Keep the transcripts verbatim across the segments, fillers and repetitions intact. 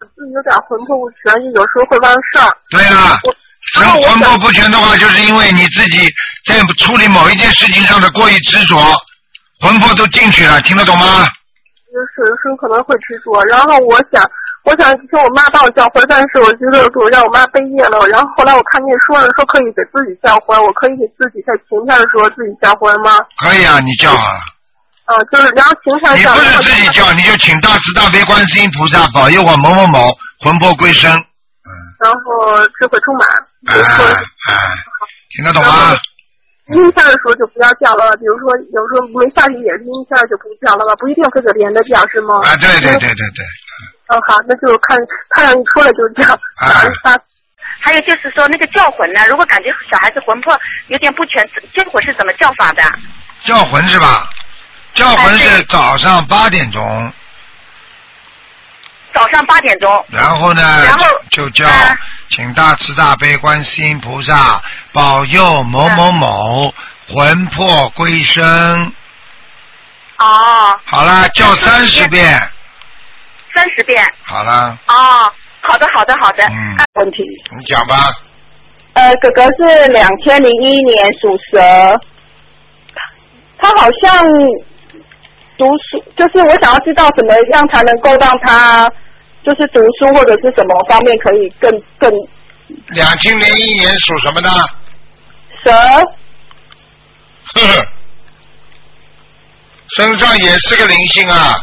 自己有点魂魄不全，就有时候会忘事儿。 对了，神魂魄不全的话，就是因为你自己在处理某一件事情上的过于执着，魂魄都进去了，听得懂吗？ 就是有时候可能会执着，然后我想，我想听我妈把我叫回，但是我觉得我让我妈背业了。然后后来我看见说了，说可以给自己叫回，我可以给自己在晴天的时候自己叫回吗？ 可以啊，你叫啊。 啊，就是然后晴天上。 你不是自己叫，你就请大慈大悲观世音菩萨保佑我某某某魂魄归生。嗯。 然后智慧充满。 啊啊，听得懂吗？ 阴天的时候就不要叫了，比如说有时候没下雨也是阴天就不叫了吧，不一定非得连着叫是吗？ 啊，对对对对对。 嗯，好，那就看太阳一出来就叫。 啊。 还有就是说那个叫魂呢，如果感觉小孩子魂魄有点不全，叫魂是怎么叫法的？ 叫魂是吧？叫魂是早上八点钟。 早上八点钟。 然后呢？ 然后就叫。啊请大慈大悲观世音菩萨保佑某某某魂魄归生。 哦。 好了，叫三十遍。 三十遍。 好了。 哦，好的，好的，好的。 嗯。 问题。 你讲吧。 呃，哥哥是两千零一年属蛇，他好像读书，就是我想要知道怎么样才能够让他。就是读书或者是什么方面可以更更。 两千零一年属什么的？ 蛇。 呵呵。身上也是个灵性啊。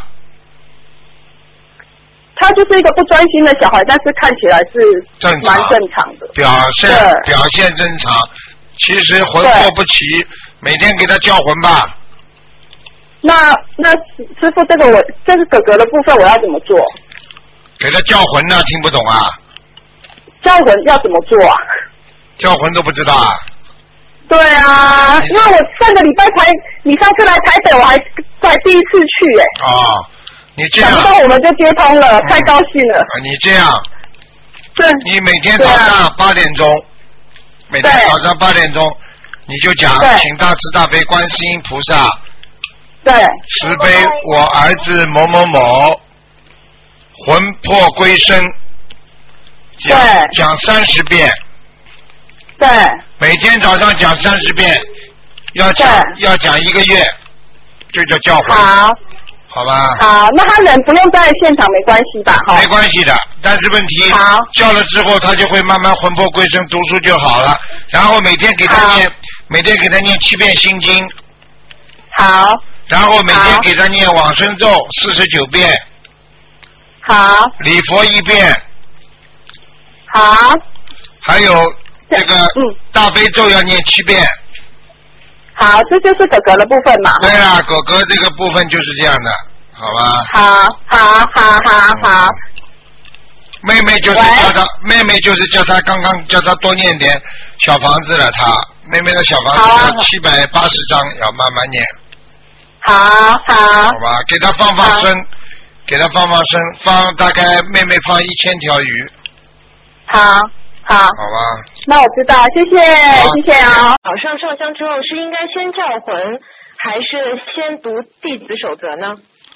他就是一个不专心的小孩，但是看起来是蛮正常的。 表现表现正常，其实魂魄不齐，每天给他叫魂吧。 那那师父，这个我这是哥哥的部分，我要怎么做？ 给他叫魂呢、啊，听不懂啊？ 叫魂要怎么做啊？ 叫魂都不知道啊？ 对啊，因为我上个礼拜才，你上次来台北，我还才第一次去哎。 哦，你这样。 想不到我们就接通了，嗯、太高兴了。 啊，你这样。 对。 你每天早上八点钟，每天早上八点钟，你就讲，请大慈大悲观世音菩萨， 对， 慈悲我儿子某某某。魂魄归生，讲讲三十遍， 对， 每天早上讲三十遍，要讲要讲一个月，这就叫魂， 好， 好吧？ 好，那他人不用在现场没关系吧？ 没关系的，但是问题叫了之后，他就会慢慢魂魄归生，读书就好了。然后每天给他念，每天给他念七遍心经， 好， 然后每天给他念往生咒四十九遍。 好， 礼佛一遍， 好， 还有这个大悲咒要念七遍。 好，这就是哥哥的部分嘛。 对啦，哥哥这个部分就是这样的，好吧？ 好，好，好，好，好。 妹妹就是叫他，妹妹就是叫他，刚刚叫他多念点小房子了。他妹妹的小房子要七百八十张，要慢慢念。 好好。 好吧，给他放放生。给他放放生，放大概妹妹放一千条鱼。 好，好。好吧。 那我知道，谢谢，谢谢啊。 早上上香之后是应该先叫魂，还是先读弟子守则呢？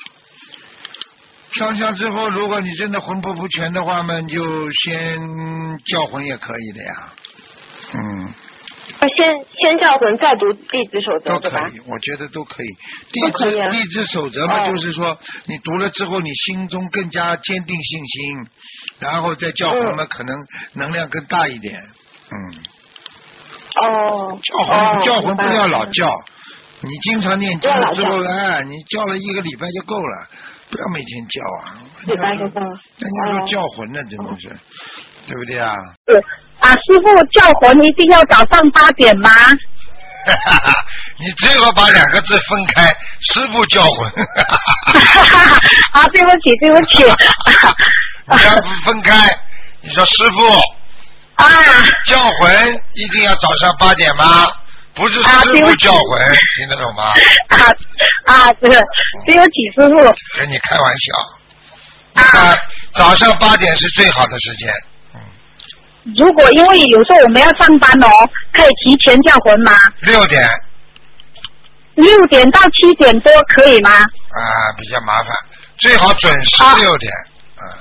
上香之后，如果你真的魂魄不全的话嘛，就先叫魂也可以的呀。嗯。 先先叫魂，再读弟子守则， 都可以，我觉得都可以。弟子、啊、弟子守则嘛，哦、就是说你读了之后，你心中更加坚定信心，然后再叫魂嘛，嗯、可能能量更大一点。嗯。 哦。 叫魂，哦、叫魂不要老叫，你经常念经了之后，哎，你叫了一个礼拜就够了，不要每天叫啊。 礼拜就够了。 人家说叫魂呢，真的是，对不对啊？ 对。啊，师傅叫魂一定要早上八点吗？ 你最好把两个字分开，师傅叫魂。 啊，对不起，对不起。 你要分开，你说师傅啊， 叫魂一定要早上八点吗？不是师傅叫魂，啊、听得懂吗？ 啊啊，对，对不起，师傅。 跟你开玩笑。啊，早上八点是最好的时间。 如果因为有时候我们要上班哦，可以提前叫魂吗？ 六点。 六点到七点多可以吗？ 啊，比较麻烦，最好准时六点。啊。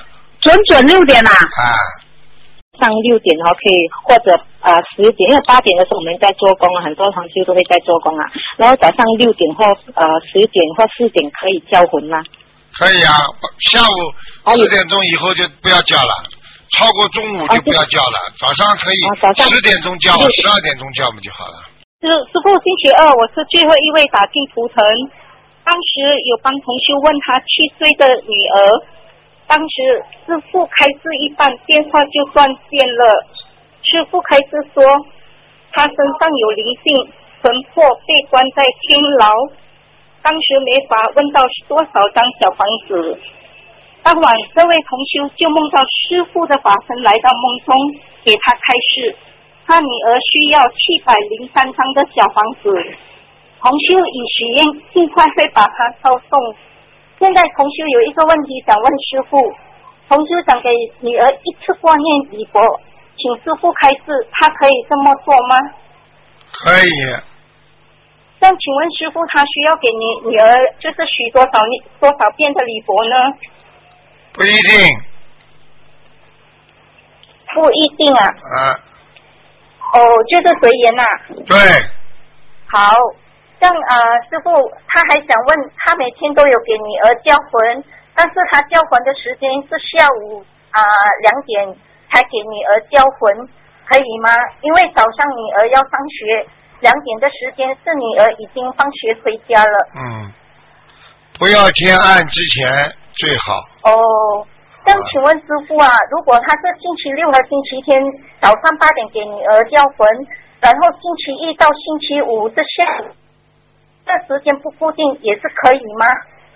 准准六点啊。 啊。 上六点哦，可以或者呃十点，因为八点的时候我们在做工啊，很多同修都会在做工啊。然后早上六点或呃十点或四点可以叫魂吗？ 可以啊，下午四点钟以后就不要叫了，超过中午就不要叫了。早上可以十点钟叫，十二点钟叫不就好了？ 师师傅，星期二我是最后一位打进图腾，当时有帮同修问他七岁的女儿。当时师父开示一半，电话就断线了。师父开示说，他身上有灵性，魂魄被关在天牢。当时没法问到多少张小房子。当晚，这位同修就梦到师父的法身来到梦中，给他开示，他女儿需要七百零三张的小房子。同修已许愿，尽快会把它抄送。现在同修有一个问题想问师父，同修想给女儿一次过念礼佛，请师父开示，他可以这么做吗？ 可以。 但请问师父，他需要给你女儿就是许多少多少遍的礼佛呢？ 不一定。 不一定啊。 啊。 哦，就是随缘呐。 对。 好。像啊、呃，师父他还想问，他每天都有给女儿叫魂，但是他叫魂的时间是下午啊两点才给女儿叫魂，可以吗？因为早上女儿要上学，两点的时间是女儿已经放学回家了。 嗯，不要天暗之前最好。 哦，那请问师父啊，如果他是星期六和星期天早上八点给女儿叫魂，然后星期一到星期五是下午。这时间不固定也是可以吗？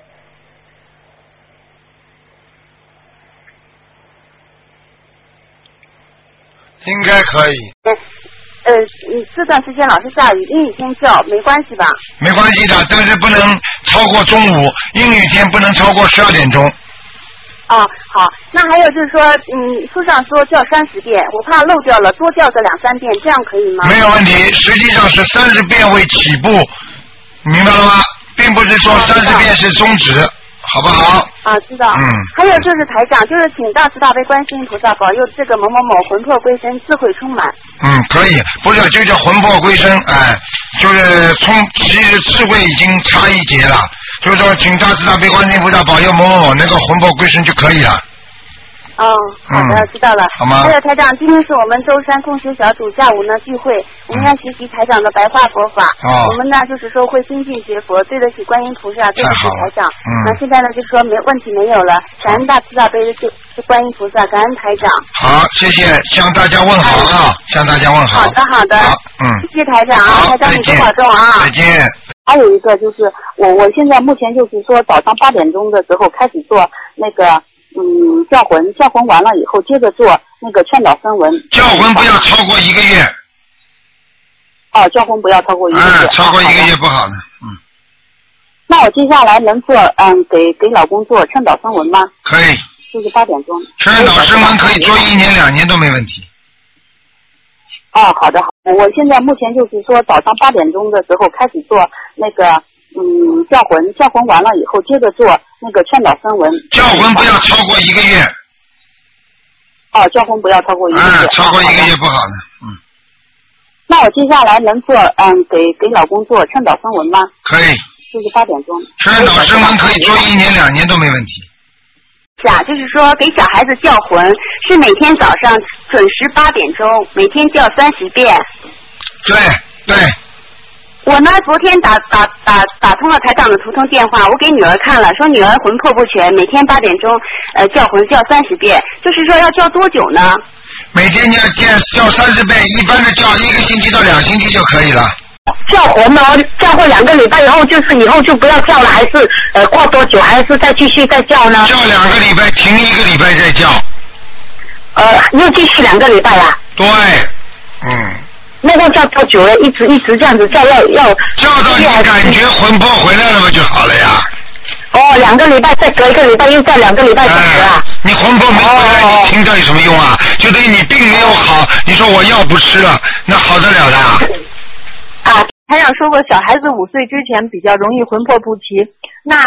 应该可以。 呃，这段时间老是下雨，阴雨天叫没关系吧？ 没关系的，但是不能超过中午，阴雨天不能超过十二点钟。 哦，好，那还有就是说，嗯，书上说叫三十遍，我怕漏掉了，多叫个两三遍，这样可以吗？ 没有问题，实际上是三十遍为起步。明白了吗？并不是说三十遍是终止，好不好？ 啊，知道。 嗯。 还有就是台长，就是请大慈大悲观世音菩萨保佑这个某某某魂魄归真，智慧充满。 嗯，可以，不是就叫魂魄归真，哎，就是充，其实智慧已经差一截了，就是说请大慈大悲观世音菩萨保佑某某某那个魂魄归真就可以了。 哦，好的，嗯、知道了。 好吗？ 还有台长，今天是我们舟山共修小组下午呢聚会，我们要学习台长的白话佛法。 哦。 我们呢就是说会精进学佛，对得起观音菩萨，对得起台长。 嗯。 那现在呢就是说没问题没有了，感恩大慈大悲的就观音菩萨，感恩台长。 好，谢谢，向大家问好啊，向大家问好。 好的好的。 好，嗯。 谢谢台长啊，台长你多保重啊。 再见。 还有一个就是我我现在目前就是说早上八点钟的时候开始做那个。嗯，叫魂，叫魂完了以后，接着做那个劝导声闻。 叫魂不要超过一个月。 哦，叫魂不要超过一个月。 啊，超过一个月不好的，嗯。 那我接下来能做嗯给给老公做劝导声闻吗？ 可以。 就是八点钟。 劝导声闻可以做一年两年都没问题。 哦，好的好，我现在目前就是说早上八点钟的时候开始做那个嗯叫魂，叫魂完了以后接着做那个劝导声闻。 叫魂不要超过一个月。 哦，叫魂不要超过一个月。 啊，超过一个月不好的，嗯。 那我接下来能做嗯给给老公做劝导声闻吗？ 可以。 就是八点钟。 劝导声闻可以做一年两年都没问题。 是啊，就是说给小孩子叫魂，是每天早上准时八点钟，每天叫三十遍。 对对。 我呢，昨天打打打打通了台长的图腾电话，我给女儿看了，说女儿魂魄不全，每天八点钟呃叫魂叫三十遍，就是说要叫多久呢？ 每天你要叫叫三十遍，一般的叫一个星期到两星期就可以了。 叫魂呢，叫过两个礼拜以后，就是以后就不要叫了，还是呃过多久，还是再继续再叫呢？ 叫两个礼拜，停一个礼拜再叫。 呃，又继续两个礼拜啊？ 对，嗯。 那个叫多久了？一直一直这样子叫，要要叫到你感觉魂魄回来了嘛就好了呀。 哦，两个礼拜再隔一个礼拜又再两个礼拜就得啊。 你魂魄没回来， 哦、 你听着有什么用啊？就等于你病没有好，你说我药不吃了，那好得了的啊。 啊，台长说过，小孩子五岁之前比较容易魂魄不齐。那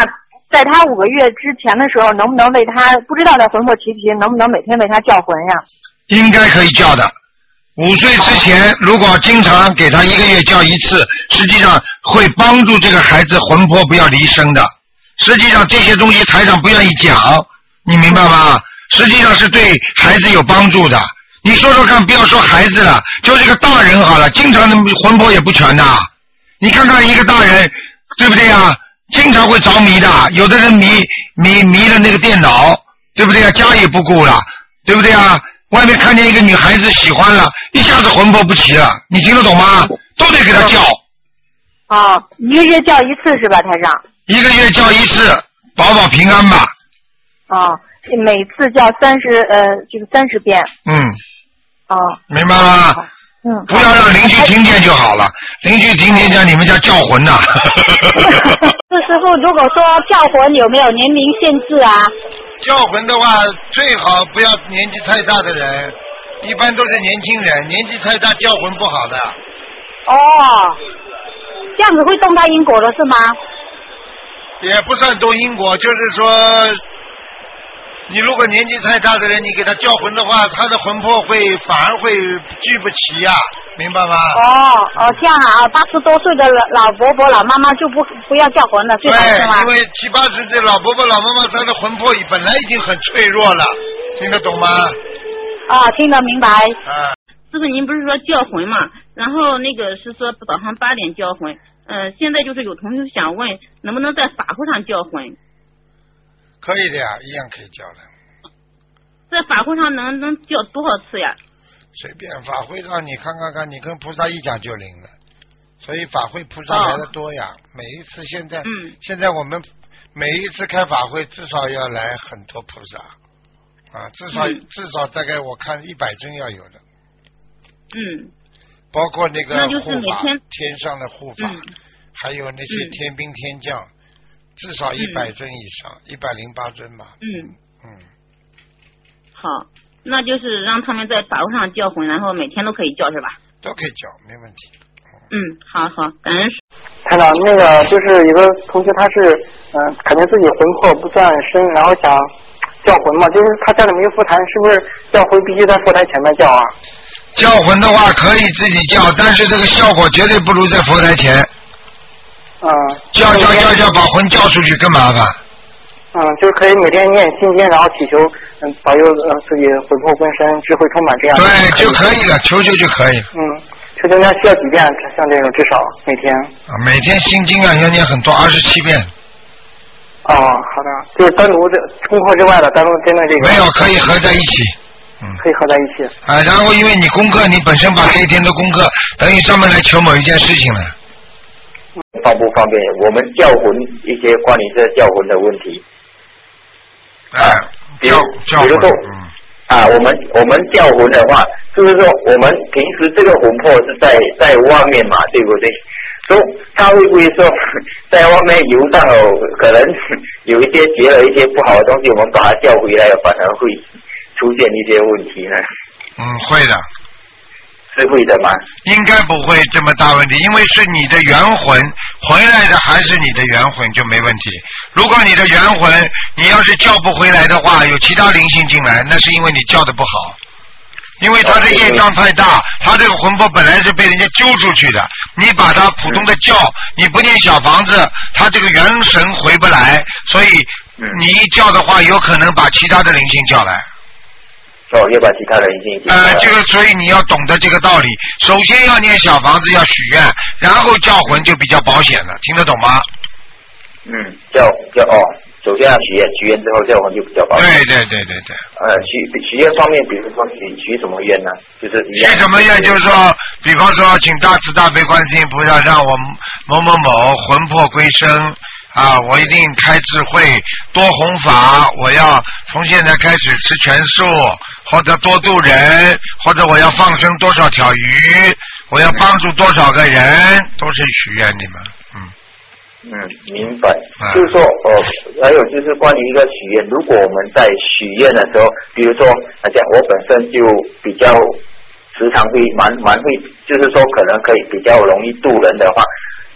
在他五个月之前的时候，能不能为他不知道他魂魄齐不齐，能不能每天为他叫魂呀？ 应该可以叫的。五岁之前，如果经常给他一个月叫一次，实际上会帮助这个孩子魂魄不要离身的。实际上这些东西台上不愿意讲，你明白吗？实际上是对孩子有帮助的。你说说看，不要说孩子了，就是个大人好了，经常的魂魄也不全的。你看看一个大人，对不对呀？经常会着迷的，有的人迷迷迷了那个电脑，对不对呀？家也不顾了，对不对呀？外面看见一个女孩子喜欢了，一下子魂魄不齐了，你听得懂吗？都得给他叫。 啊，一个月叫一次是吧，台长？ 一个月叫一次，保保平安吧。 啊，每次叫三十呃，就是三十遍。 嗯。 啊。 明白吗？ 嗯。 不要让邻居听见就好了，邻居听见讲你们家叫魂呐、啊。 这师傅，如果说叫魂有没有年龄限制啊？ 叫魂的话，最好不要年纪太大的人，一般都是年轻人，年纪太大叫魂不好的。 哦，这样子会动到因果了是吗？ 也不算动因果，就是说，你如果年纪太大的人，你给他叫魂的话，他的魂魄会反而会聚不齐呀、啊，明白吗？ 哦哦，这样啊，八十多岁的老老伯伯、老妈妈就不不要叫魂了，最好是吗？ 对，因为七八十岁老伯伯、老妈妈，他的魂魄本来已经很脆弱了，听得懂吗？ 啊，听得明白。 啊。 师傅，您不是说叫魂嘛？然后那个是说早上八点叫魂，呃，现在就是有同学想问，能不能在法会上叫魂？ 可以的呀，一样可以叫的。 在法会上能能叫多少次呀？ 随便，法会上你看看看，你跟菩萨一讲就灵了。所以法会菩萨来的多呀，哦、每一次现在， 嗯， 现在我们每一次开法会至少要来很多菩萨啊，至少、嗯、至少大概我看一百尊要有的。 嗯。 包括那个护法， 天, 天上的护法、嗯，还有那些天兵天将，嗯、至少一百尊以上，一百零八尊吧。 嗯嗯。 好，那就是让他们在法会上叫魂，然后每天都可以叫是吧？ 都可以叫，没问题。 嗯，好好，感恩。 台长，那个就是有个同学，他是嗯、呃，感觉自己魂魄不算深，然后想叫魂嘛，就是他家里没有佛台，是不是叫魂必须在佛台前面叫啊？ 叫魂的话可以自己叫，但是这个效果绝对不如在佛台前。 嗯。 叫叫叫叫，把魂叫出去更麻烦。 嗯，就是可以每天念心经，然后祈求嗯保佑呃自己魂魄更深，智慧充满这样。 对，就可以了，求求就可以。 嗯，求求那需要几遍？像这种至少每天。 啊，每天心经啊要念很多，二十七遍。 哦，好的，就是单独的功课之外的，单独针对这个。 没有，可以合在一起。 嗯，可以合在一起。 啊，然后因为你功课，你本身把这一天的功课等于专门来求某一件事情了。 方不方便？我们叫魂一些关于这叫魂的问题。 啊， 比如比如说、嗯、啊，我们我们叫魂的话，就是说我们平时这个魂魄是在在外面嘛，对不对？所以他会不会说在外面游荡哦，可能有一些结了一些不好的东西，我们把它叫回来，反而会出现一些问题呢？ 嗯，会的。 是会的吗？ 应该不会这么大问题，因为是你的元魂回来的，还是你的元魂就没问题。如果你的元魂你要是叫不回来的话，有其他灵性进来，那是因为你叫的不好，因为他的业障太大，他这个魂魄本来是被人家揪出去的，你把他普通的叫，你不念小房子，他这个元神回不来，所以你一叫的话，有可能把其他的灵性叫来。 哦，要把其他人进行。 呃，这个所以你要懂得这个道理。首先要念小房子，要许愿，然后叫魂就比较保险了，听得懂吗？ 嗯，叫叫哦，首先要许愿，许愿之后叫魂就比较保险。 对对对对对。 呃，许许愿方面，比如说许许什么愿呢？就是许什么愿，就是说，比方说，请大慈大悲观世音菩萨让我某某某魂魄归生。啊，我一定开智慧，多弘法，我要从现在开始吃全素，或者多度人，或者我要放生多少条鱼，我要帮助多少个人，都是许愿的嘛。 嗯。嗯，明白。啊、就是说，呃，还有就是关于一个许愿，如果我们在许愿的时候，比如说，来讲我本身就比较时常会蛮蛮会，就是说可能可以比较容易度人的话。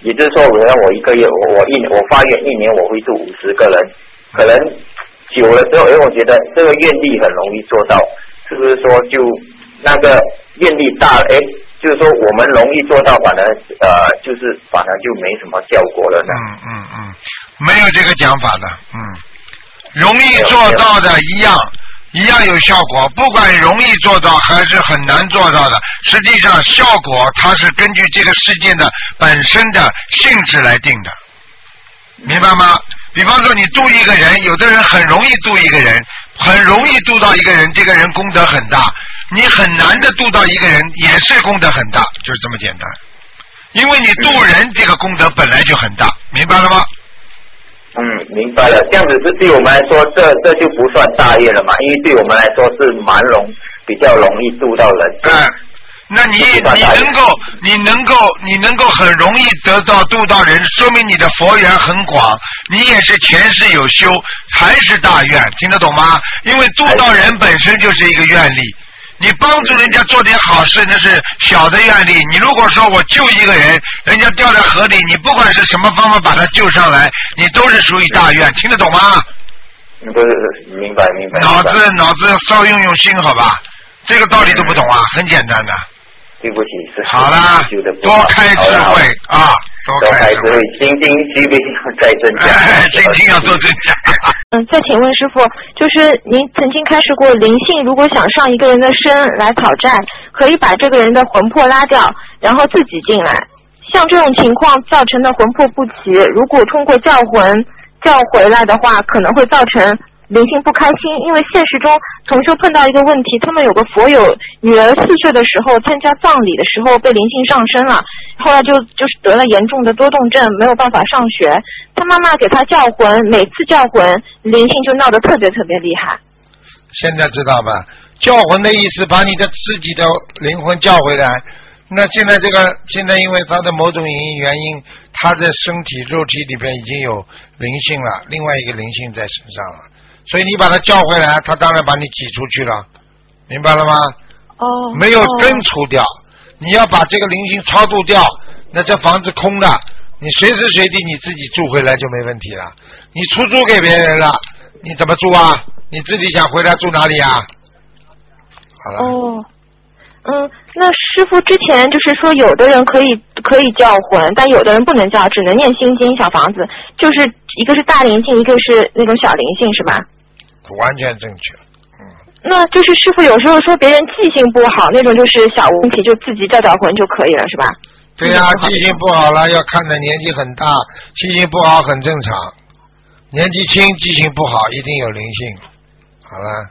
也就是说，可能我一个月我我一我发愿一年我会度五十个人，可能久了之后，因为我觉得这个愿力很容易做到，是不是说就那个愿力大了，哎，就是说我们容易做到，反而呃就是反而就没什么效果了呢？ 嗯嗯嗯，没有这个讲法的，嗯，容易做到的一样。一样有效果，不管容易做到还是很难做到的，实际上效果它是根据这个事件的本身的性质来定的，明白吗？比方说你度一个人，有的人很容易度一个人，很容易度到一个人，这个人功德很大，你很难的度到一个人也是功德很大，就是这么简单，因为你度人这个功德本来就很大，明白了吗？ 嗯，明白了。这样子是对我们来说，这这就不算大业了嘛？因为对我们来说是蛮容比较容易度到人。 嗯，那你你能够你能够你能够很容易得到度到人，说明你的佛缘很广，你也是前世有修，还是大愿，听得懂吗？因为度到人本身就是一个愿力。你帮助人家做点好事，那是小的愿力。你如果说我救一个人，人家掉在河里，你不管是什么方法把他救上来，你都是属于大愿，听得懂吗？ 不是，明白明白。 脑子脑子稍用用心，好吧？这个道理都不懂啊，很简单的。 对不起，是好啦，多开智慧啊， 多开智慧，心经须必再增加， 心经要做增加。 嗯，再请问师傅，就是您曾经开示过，灵性如果想上一个人的身来讨债，可以把这个人的魂魄拉掉，然后自己进来。像这种情况造成的魂魄不齐，如果通过叫魂叫回来的话，可能会造成灵性不开心。因为现实中同修碰到一个问题，他们有个佛友女儿四岁的时候参加葬礼的时候被灵性上身了，后来就就是得了严重的多动症，没有办法上学。他妈妈给他叫魂，每次叫魂灵性就闹得特别特别厉害。 现在知道吧？叫魂的意思把你的自己的灵魂叫回来。那现在这个现在因为他的某种原因，他的身体肉体里边已经有灵性了，另外一个灵性在身上了，所以你把他叫回来，他当然把你挤出去了，明白了吗？ 哦， 没有根除掉，你要把这个灵性超度掉，那这房子空的，你随时随地你自己住回来就没问题了。你出租给别人了，你怎么住啊？你自己想回来住哪里啊？好了。 哦。嗯，那师傅之前就是说，有的人可以可以叫魂，但有的人不能叫，只能念心经小房子，就是一个是大灵性，一个是那种小灵性，是吧？ 完全正确。嗯。 那就是师傅有时候说别人记性不好，那种就是小问题，就自己叫叫魂就可以了，是吧？ 对呀、啊，记性不好了，要看着年纪很大，记性不好很正常。年纪轻记性不好，一定有灵性。好了。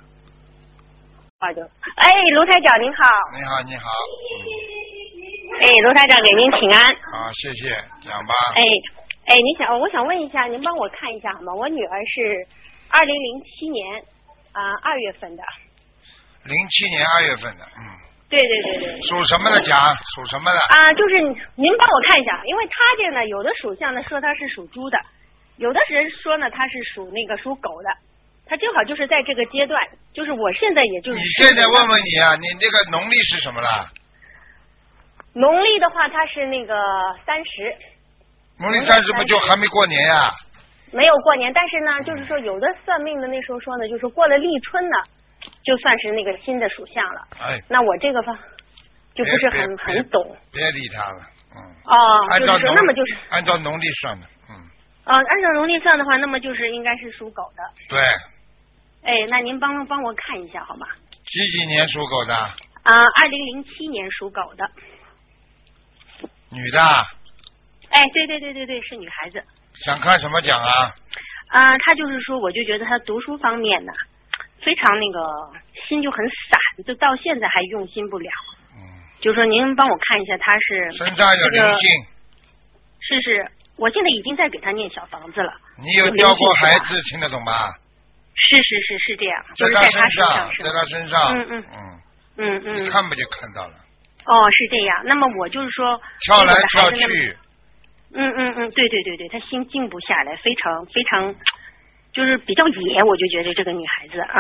哎，卢台长您好。 你好，你好。 哎，卢台长给您请安。 好，谢谢，讲吧。 哎哎，您想，我想问一下，您帮我看一下好吗？我女儿是二零零七年啊二、呃、月份的。 零七年二月份的，嗯。 对对对对。 属什么的讲？属什么的？ 啊、呃，就是您帮我看一下，因为她这个呢，有的属相呢说她是属猪的，有的人说呢她是属那个属狗的。他正好就是在这个阶段，就是我现在也就是。 你现在问问你啊，你这个农历是什么了？ 农历的话，它是那个三十。 农历三十不就还没过年呀、啊？ 没有过年，但是呢，就是说有的算命的那时候说呢，就是过了立春呢，就算是那个新的属相了。 哎。 那我这个方就不是很很懂。 别理他了，嗯。 哦， 按照就是说那么就是按照农历算的，嗯。 呃，按照农历算的话，那么就是应该是属狗的。 对。 哎，那您帮帮我看一下好吗？ 几几年属狗的？ 啊、呃，二零零七年属狗的。 女的。 哎，对对对对对，是女孩子。 想看什么奖啊？ 啊、呃，她就是说，我就觉得她读书方面呢，非常那个心就很散，就到现在还用心不了。嗯。就是说，您帮我看一下，她是身上有灵性。 是是，我现在已经在给她念小房子了。 你有掉过孩子，听得懂吗？ 是是是是这样，就是在他身上， 在他身上， 嗯嗯嗯嗯嗯， 一看不就看到了？ 哦，是这样。那么我就是说， 跳来跳去。 嗯嗯嗯，对对对对，他心静不下来，非常非常，就是比较野，我就觉得这个女孩子啊。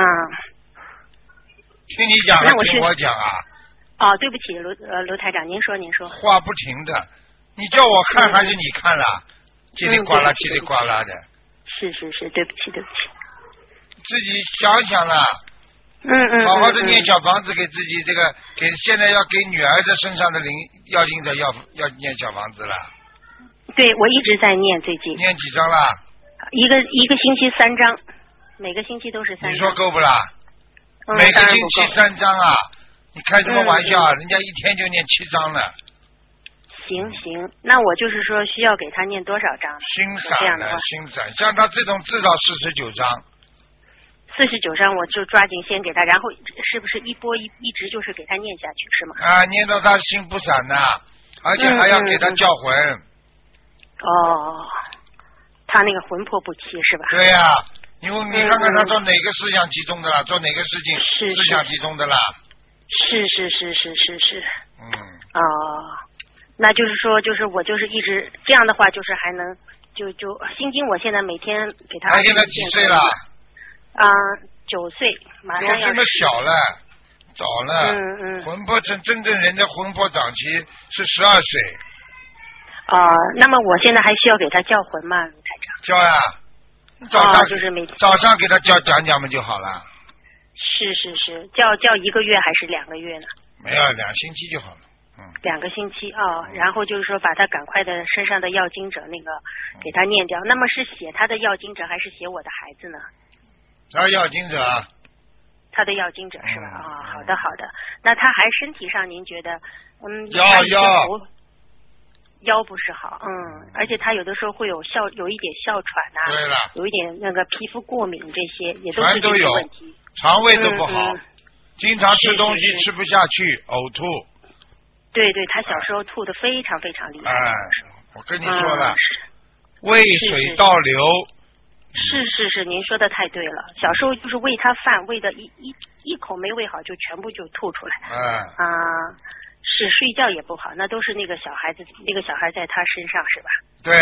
听你讲，还听我讲啊？ 哦，对不起，卢呃卢台长，您说您说。 话不停的， 你叫我看还是你看了？叽里呱啦，叽里呱啦的。 是是是，对不起对不起。 自己想想了。 嗯嗯。 好好的念小房子给自己这个，给现在要给女儿的身上的灵要经者要要念小房子了。 对，我一直在念，最近。 念几张了？ 一个一个星期三张，每个星期都是三张。 你说够不啦？ 嗯、 每个星期三张啊！你开什么玩笑啊？嗯、人家一天就念七张了。 行行，那我就是说需要给他念多少张？ 心散的，心散，像他这种至少四十九张。 四十九章我就抓紧先给他，然后是不是一波一一直就是给他念下去是吗？ 啊，念到他心不散的，而且还要给他叫魂。嗯嗯嗯、哦，他那个魂魄不齐是吧？ 对呀、啊，因为你看看他做哪个思想集中的啦，嗯、做哪个事情是思想集中的啦。 是是是是是是。 嗯。 哦，那就是说，就是我就是一直这样的话，就是还能就就心经，我现在每天给他。 他现在几岁了？ 啊、呃，九岁，马上要。 这么小了，早了。 嗯嗯。 魂魄真真正人的魂魄长期是十二岁。 啊、呃，那么我现在还需要给他叫魂吗，卢台长？ 叫呀、啊，早上、 哦、就是每天早上给他叫讲讲嘛就好了。 是是是，叫叫一个月还是两个月呢？ 没有，两星期就好了。嗯。 两个星期啊、哦，然后就是说把他赶快的身上的要经者那个给他念掉。嗯、那么是写他的要经者还是写我的孩子呢？ 他要经者。 他的要经者是吧？啊、嗯哦，好的好的。那他还身体上您觉得嗯？ 腰腰。 腰不是好，嗯，而且他有的时候会有哮，有一点哮喘呐、啊， 对了， 有一点那个皮肤过敏，这些也都是这些问题。 肠胃都不好， 嗯嗯、 经常吃东西吃不下去，呕吐。 对对，他小时候吐得非常非常厉害。 哎，我跟你说了， 嗯、 胃水倒流。 是是是，您说的太对了。小时候就是喂他饭，喂的一一一口没喂好，就全部就吐出来。 哎。 啊。是睡觉也不好，那都是那个小孩子，那个小孩在他身上是吧？ 对。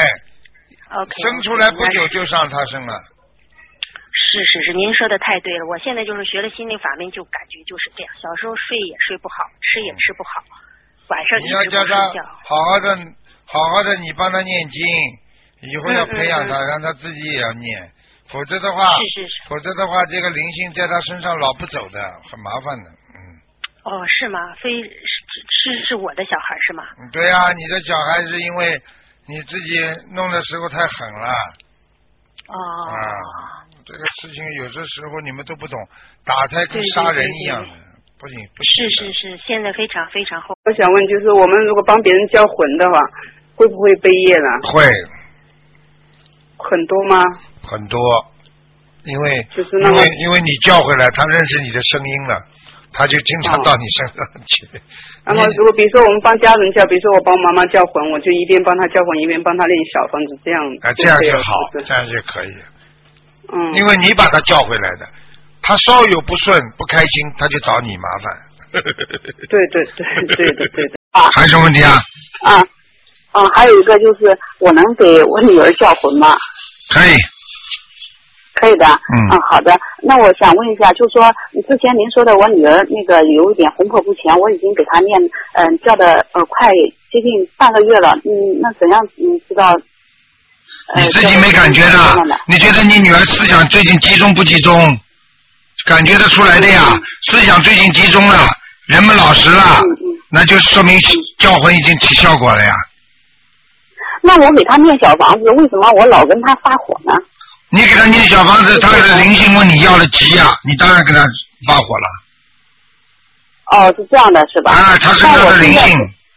OK。 生出来不久就上他身了。 是是是，您说的太对了。我现在就是学了心灵法门，就感觉就是这样。小时候睡也睡不好，吃也吃不好，晚上一直不睡觉。 你要叫他好好的，好好的，你帮他念经，以后要培养他， 嗯嗯嗯让他自己也要念，否则的话， 是是是， 否则的话，这个灵性在他身上老不走的，很麻烦的。 哦，是吗？非是是是我的小孩是吗？ 对呀、啊，你的小孩是因为你自己弄的时候太狠了。 哦。 啊，这个事情有的时候你们都不懂，打胎跟杀人一样的， 对对对对不行不行。 是是是，现在非常非常后。 我想问，就是我们如果帮别人叫魂的话，会不会背业呢？ 会。 很多吗？ 很多，因为就是那么因为因为你叫回来，他认识你的声音了。他就经常到你身上去。 哦、然后，如果比如说我们帮家人叫，比如说我帮妈妈叫魂，我就一边帮她叫魂，一边帮她练小房子，这样。 啊，这样就好，这样就可以。 嗯。 因为你把他叫回来的，他稍有不顺、不开心，他就找你麻烦。 对对对对对对对。 啊。还有什么问题啊？ 啊啊，还有一个就是我能给我女儿叫魂吗？ 可以。 可以的，嗯，嗯，好的。那我想问一下，就说之前您说的，我女儿那个有一点魂魄不全，我已经给她念，嗯、呃，叫的呃快接近半个月了，嗯，那怎样嗯知道？ 呃、你自己没感觉的？你觉得你女儿思想最近集中不集中？感觉得出来的呀，嗯、思想最近集中了，人们老实了，嗯嗯、那就说明叫魂已经起效果了呀。 那我给她念小房子，为什么我老跟她发火呢？ 你给他念小房子，他的灵性问你要了急呀、啊，你当然跟他发火了。 哦，是这样的，是吧？ 啊，他是他的灵性。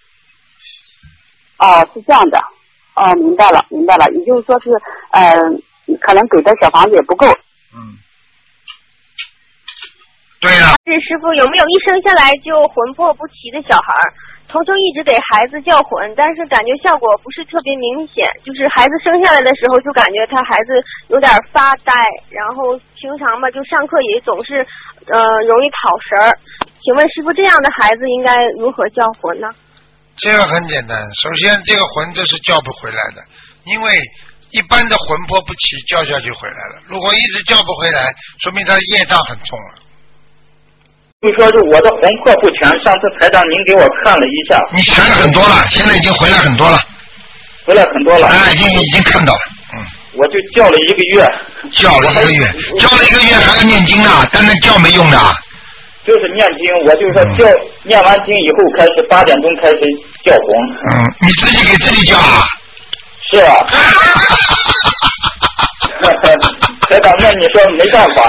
哦，是这样的。哦，明白了，明白了。也就是说是，呃，可能给的小房子也不够。 嗯。对了。 这师傅有没有一生下来就魂魄不齐的小孩？从中一直给孩子叫魂，但是感觉效果不是特别明显，就是孩子生下来的时候就感觉他孩子有点发呆，然后平常吧就上课也总是呃容易跑神儿。请问师傅，这样的孩子应该如何叫魂呢？ 这个很简单，首先这个魂这是叫不回来的，因为一般的魂魄不齐，叫叫就回来了。如果一直叫不回来，说明他业障很重了。 就说是我的魂魄不全，上次台长您给我看了一下， 你全了很多了，现在已经回来很多了。 回来很多了。 啊，已经已经看到了，嗯。 我就叫了一个月。 叫了一个月，叫了一个月还要念经呢，单单叫没用的。 就是念经，我就是说叫、嗯、念完经以后开始八点钟开始叫魂。 嗯，你自己给自己叫啊？ 是啊。台长，那你说没办法。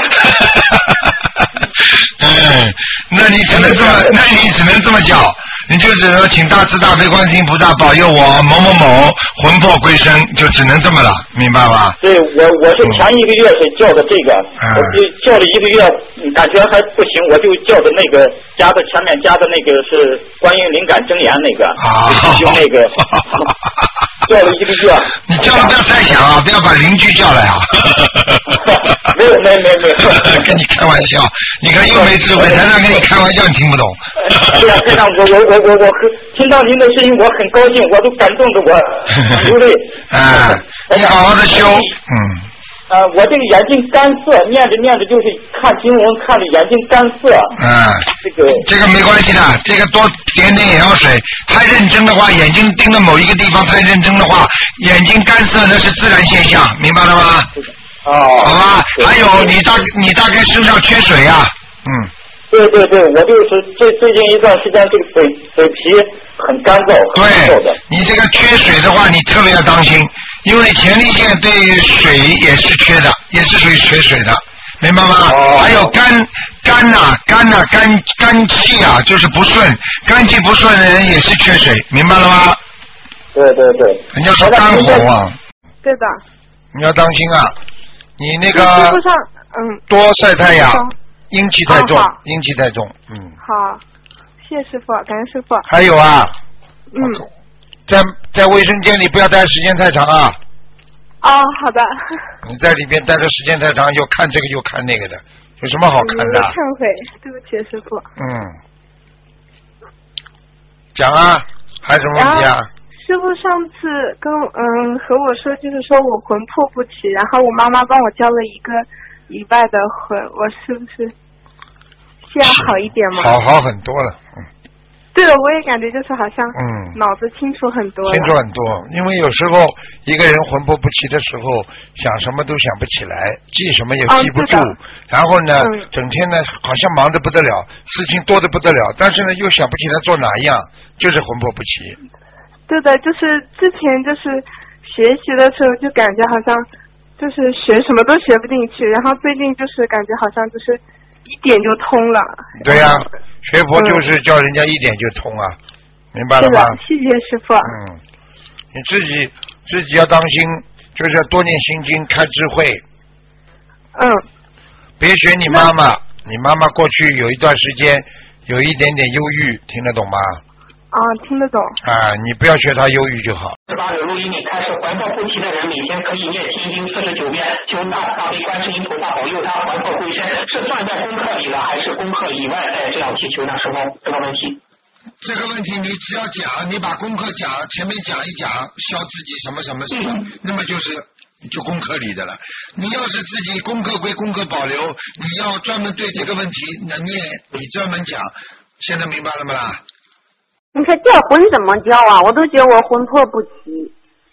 嗯，那你只能这么，那你只能这么叫，你就只能请大慈大悲观世音菩萨保佑我某某某魂魄归生，就只能这么了，明白吧？ 对，我我是前一个月是叫的这个，嗯、我就叫了一个月，感觉还不行，我就叫的那个加的前面加的那个是观音灵感真言那个， 啊、 就那个叫了一个月。 你叫了不要再想啊，不要把邻居叫来啊。 没有没有没有没有， 跟你开玩笑，你看又没智慧，台上跟你开玩笑，你听不懂。 对呀，台长，我我我我我听到您的声音，我很高兴，我都感动的我流泪。 啊，你好好的修，嗯。 呃，我这个眼睛干涩，念着念着就是看经文，看着眼睛干涩。 啊， 这个这个没关系的，这个多点点眼药水。太认真的话，眼睛盯着某一个地方太认真的话，眼睛干涩那是自然现象，明白了吗？ 哦， 好吧，还有你大你大概身上缺水呀、啊，嗯。 对对对，我就是最最近一段时间这个嘴嘴皮很干燥，很干燥的。 对，你这个缺水的话，你特别要当心，因为前列腺对水也是缺的，也是属于缺水的，明白吗？哦、还有肝肝呐、啊、肝呐、啊、肝肝气啊，就是不顺，肝气不顺的人也是缺水，明白了吗？ 对对对。 人家说肝火啊。 对的。 你要当心啊，你那个嗯多晒太阳。阴气太重， 啊、 阴气太重，嗯。 好，谢谢师傅，感恩师傅。 还有啊， 嗯， 在在卫生间里不要待时间太长啊。 哦，好的。 你在里边待的时间太长，又看这个又看那个的，有什么好看的？ 忏悔，对不起，师傅。 嗯。讲啊，还有什么问题啊？ 师傅上次跟嗯和我说，就是说我魂魄不齐，然后我妈妈帮我交了一个礼拜的魂，我是不是现在好一点吗？ 好好很多了，嗯。 对了，我也感觉就是好像嗯脑子清楚很多了。 清楚很多，因为有时候一个人魂魄不齐的时候，想什么都想不起来，记什么也记不住， 嗯、 然后呢、 嗯， 整天呢好像忙得不得了，事情多得不得了，但是呢又想不起来做哪一样，就是魂魄不齐。 对的，就是之前就是学习的时候就感觉好像就是学什么都学不进去，然后最近就是感觉好像就是一点就通了。 对呀、啊，学佛就是叫人家一点就通啊，嗯、明白了吗？ 谢谢师傅。 嗯，你自己自己要当心，就是要多念心经，开智慧。 嗯。 别学你妈妈，你妈妈过去有一段时间有一点点忧郁，听得懂吗？ 啊，听得懂。 啊，你不要学他忧郁就好。 十八有录音里开始魂魄不齐的人，每天可以念心经四十九遍，求大大悲观世音菩萨保佑他魂魄归身，是算在功课里了，还是功课以外再这样祈求呢？师傅，这个问题。 这个问题你只要讲，你把功课讲前面讲一讲，消自己什么什么什么，嗯、那么就是就功课里的了。你要是自己功课归功课保留，你要专门对这个问题那念，你专门讲，现在明白了吗啦？ 你说叫魂怎么叫啊？我都觉得我魂魄不齐。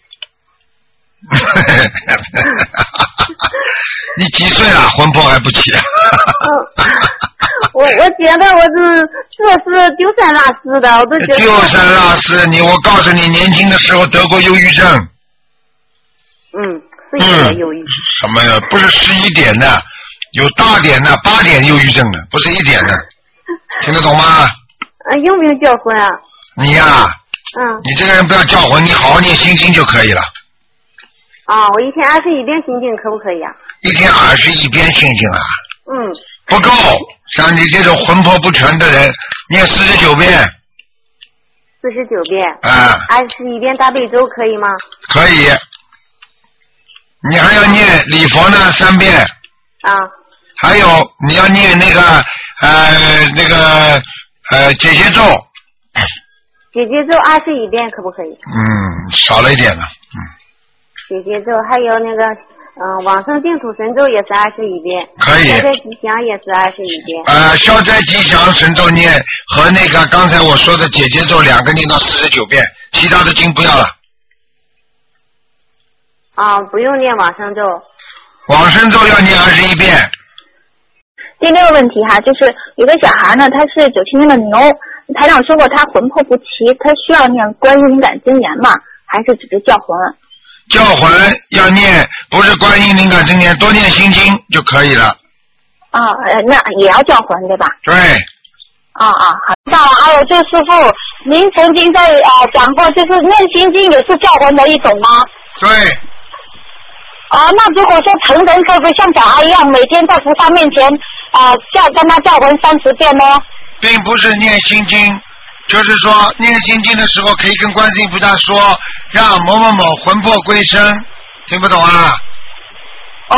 你几岁了？魂魄还不齐？ 我我觉得我是做事丢三落四的，我都觉得。 丢三落四，你我告诉你，年轻的时候得过忧郁症。 嗯，是有点忧郁。 嗯、什么呀？不是十一点的，有大点的，八点忧郁症的，不是一点的，听得懂吗？ 啊，用不用叫魂啊？ 你呀、啊， 嗯， 你这个人不要叫魂，你好好念心经就可以了。 啊，我一天二十一遍心经可不可以啊？ 一天二十一遍心经啊？ 嗯。 不够，像你这种魂魄不全的人，念四十九遍。 四十九遍。 啊。 二十一遍大悲咒可以吗？ 可以。你还要念礼佛呢三遍。 啊。 还有你要念那个呃那个呃解结咒。 解结咒二十一遍可不可以？ 嗯，少了一点了，嗯。 解结咒还有那个嗯往生净土神咒也是二十一遍。 可以。 消灾吉祥也是二十一遍。 呃，消灾吉祥神咒念和那个刚才我说的解结咒两个念到四十九遍，其他的经不要了。 啊，不用念往生咒。 往生咒要念二十一遍。 第六个问题哈，就是有个小孩呢，他是九七年的牛，台长说过他魂魄不齐，他需要念观音灵感真言吗？还是只是叫魂？ 叫魂要念，不是观音灵感真言，多念心经就可以了。 啊，呃，那也要叫魂对吧？ 对。 啊啊，好。那还有就是师傅，您曾经在啊、呃、讲过，就是念心经也是叫魂的一种吗？ 对。 啊，那如果说成人可不可以像小孩一样，每天在菩萨面前啊、呃、叫跟他叫魂三十遍呢？ 并不是念心经，就是说念心经的时候可以跟观世音菩萨说，让某某某魂魄归生，听不懂啊？ 哦，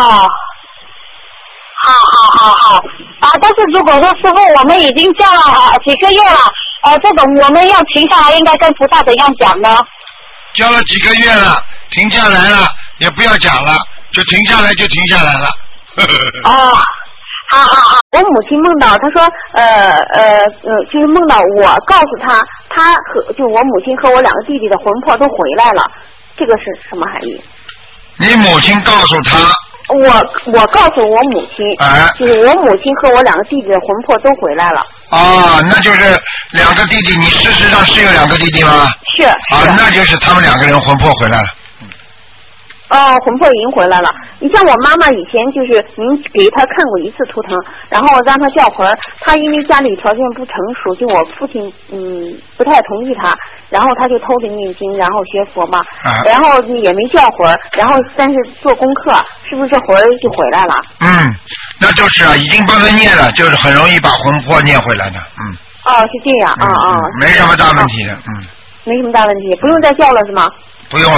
好好好好啊！但是如果说师傅我们已经叫了、啊、几个月了，呃，这种我们要停下来，应该跟菩萨怎样讲呢？ 叫了几个月了，停下来了，也不要讲了，就停下来就停下来了。 哦。好好好，我母亲梦到，她说，呃呃呃，就是梦到我告诉她，她和就我母亲和我两个弟弟的魂魄都回来了，这个是什么含义？ 你母亲告诉她？ 我我告诉我母亲， 哎， 就是我母亲和我两个弟弟的魂魄都回来了。 啊，那就是两个弟弟，你事实上是有两个弟弟吗？ 是。 啊，那就是他们两个人魂魄回来了。 哦，魂魄已经回来了。你像我妈妈以前就是您给她看过一次图腾，然后让她叫魂儿，她因为家里条件不成熟，就我父亲嗯不太同意她，然后她就偷着念经，然后学佛嘛， 啊、 然后也没叫魂儿，然后但是做功课，是不是魂儿就回来了？ 嗯，那就是啊，已经帮他念了，就是很容易把魂魄念回来的，嗯。 哦，是这样啊啊、 嗯嗯，没什么大问题的，嗯。 没什么大问题，不用再叫了是吗？ 不用了。